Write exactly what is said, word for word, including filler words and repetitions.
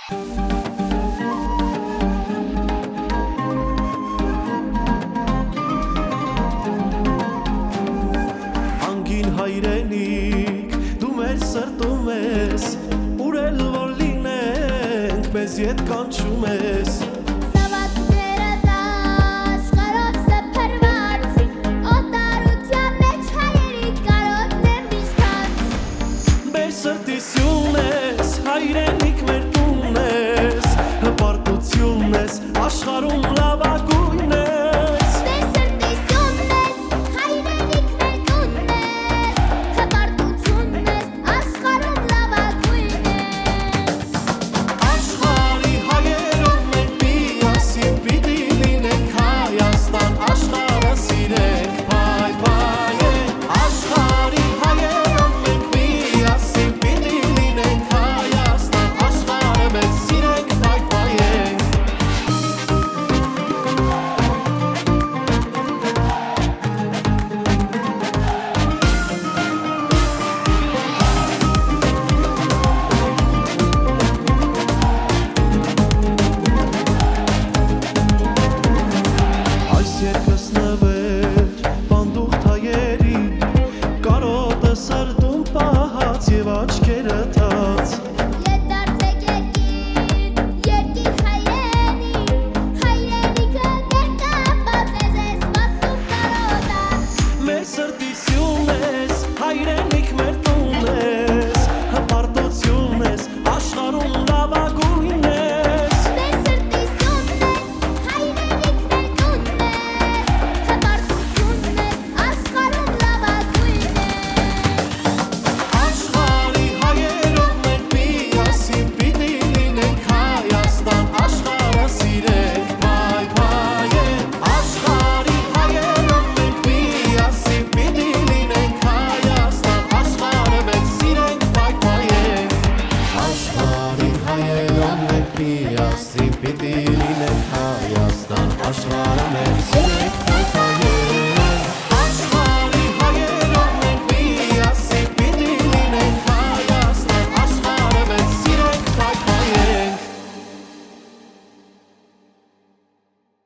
Անգին հայրենիք, դու մեր սրտում ես, ուր էլ որ լինենք, մեզ ետ կանչում ես։ Սրտիսյուն ես, հայրենիք մեր տուն ես, հպարտություն ես, աշխարհում լավագույն ես։ Մեր սրտիսյուն ես, հայրենիք մեր տուն ես, հպարտություն ես, աշխարհում լավագույն ես։ Աշխարհի հայերով մենք միասին պիտի լինենք Հայաստան, աշխարհը սիրենք, փայ փայենք, աշխարհի հայերով մենք միասին պիտի լինենք Հայաստան, աշխարհը մեզ սիրենք, փայ փայենք։ Այս երկս նվեր, պանդուխտ հայերի, կարոտը սրտում պահած և աչքերը թաց։ Ետ դարձեք երկիր, երկիր հայրենիք, հայրենիքը կերկապած ես ես մասում կարոտած։ Մեր սրտիսյուն ես, հայրենիք մեր տուն ես, հպարտություն ես, աշխարհում լավագույն ես։ Մեր սրտիսյուն ես, հայրենիք մեր տուն ես, հպարտություն ես, աշխարհում լավագույն ես։ Աշխարհի հայերով մենք միասին պիտի լինենք Հայաստան, աշխարհը սիրենք, փայ փայենք, աշխարհի հայերով մենք միասին պիտի լինենք Հայաստան, աշխարհը մեզ սիրենք, փայ փայենք, աշխարհի հայերով մենք միասին պիտի լինենք Հայաստան, աշխարհը մեզ սիրենք,